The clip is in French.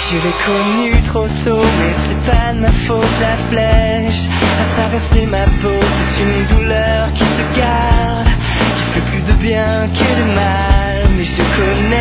Je l'ai connu trop tôt, mais c'est pas de ma faute. La flèche a traversé ma peau, c'est une douleur qui se garde, qui fait plus de bien que de mal. Mais je connais